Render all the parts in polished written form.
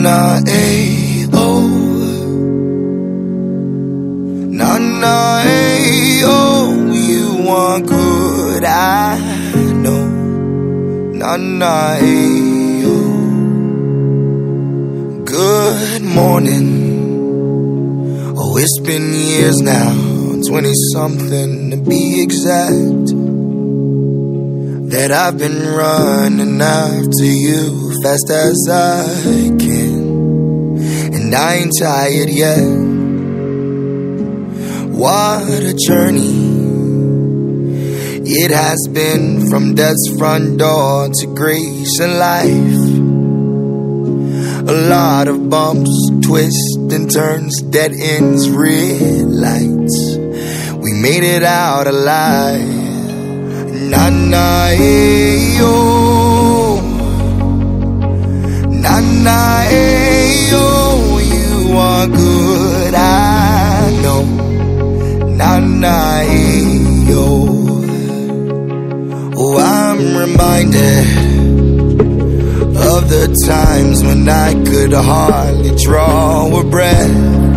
na ayo, na ayo. You are good, I know. Na ayo. Good morning. Oh, it's been years now, 20-something to be exact, that I've been running after you fast as I can. And I ain't tired yet. What a journey it has been, from death's front door to grace and life. A lot of bumps, twists and turns, dead ends, red lights. We made it out alive. Na na ayo, na na ayo. You are good, I know. Na na ayo. Oh, I'm reminded of the times when I could hardly draw a breath.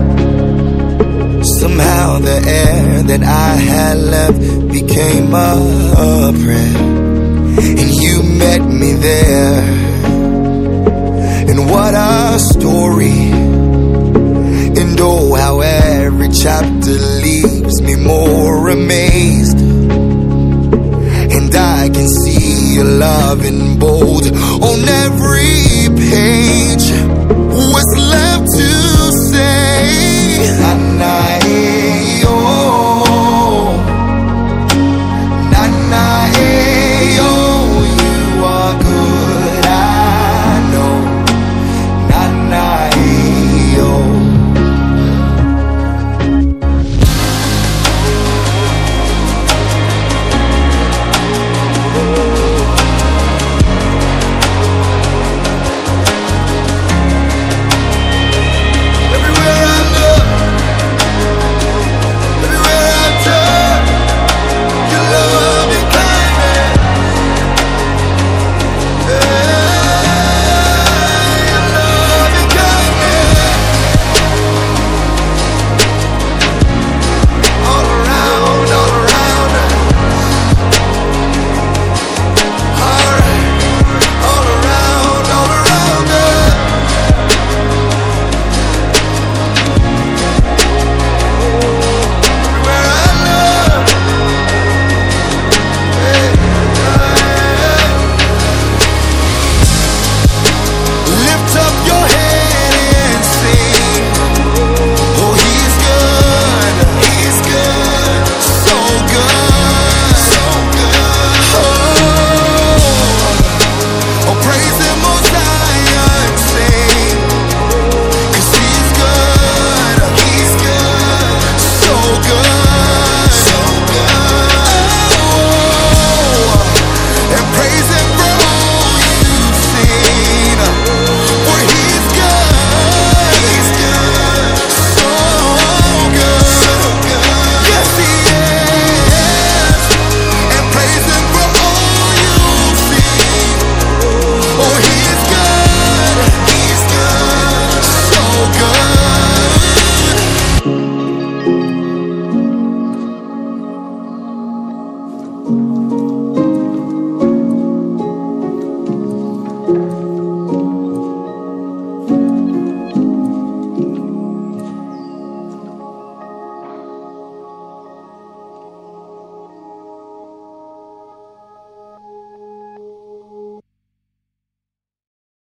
Somehow the air that I had left became a prayer, and you met me there. And what a story, and oh how every chapter leaves me more amazed. And I can see your love in bold on every page. What's left to say?